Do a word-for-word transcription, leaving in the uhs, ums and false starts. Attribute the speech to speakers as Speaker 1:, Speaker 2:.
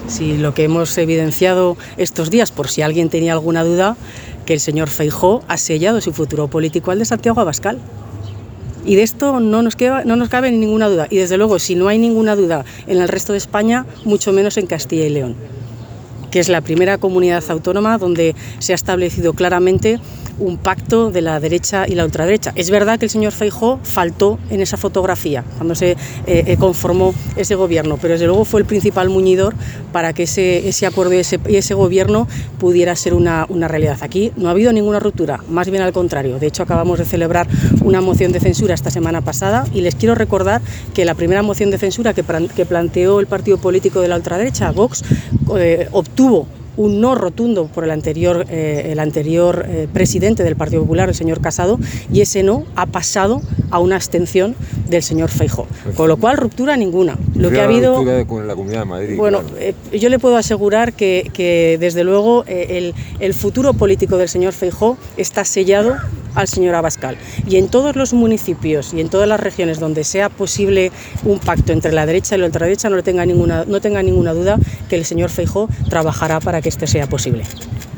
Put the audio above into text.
Speaker 1: si lo que hemos evidenciado estos días, por si alguien tenía alguna duda, que el señor Feijóo ha sellado su futuro político al de Santiago Abascal. Y de esto no nos, queda, no nos cabe ninguna duda. Y desde luego, si no hay ninguna duda en el resto de España, mucho menos en Castilla y León, que es la primera comunidad autónoma donde se ha establecido claramente un pacto de la derecha y la ultraderecha. Es verdad que el señor Feijóo faltó en esa fotografía cuando se eh, conformó ese gobierno, pero desde luego fue el principal muñidor para que ese, ese acuerdo y ese, ese gobierno pudiera ser una, una realidad. Aquí no ha habido ninguna ruptura, más bien al contrario. De hecho, acabamos de celebrar una moción de censura esta semana pasada y les quiero recordar que la primera moción de censura que, que planteó el partido político de la ultraderecha, Vox, eh, obtuvo un no rotundo por el anterior, eh, el anterior eh, presidente del Partido Popular, el señor Casado, y ese no ha pasado a una abstención del señor Feijóo. Con lo cual, ruptura ninguna. Lo que ha habido,
Speaker 2: ruptura con la Comunidad de Madrid.
Speaker 1: Bueno,
Speaker 2: Claro.
Speaker 1: eh, yo le puedo asegurar que, que desde luego, eh, el, el futuro político del señor Feijóo está sellado al señor Abascal. Y en todos los municipios y en todas las regiones donde sea posible un pacto entre la derecha y la ultraderecha, no tenga ninguna, no tenga ninguna duda que el señor Feijóo trabajará para que este sea posible.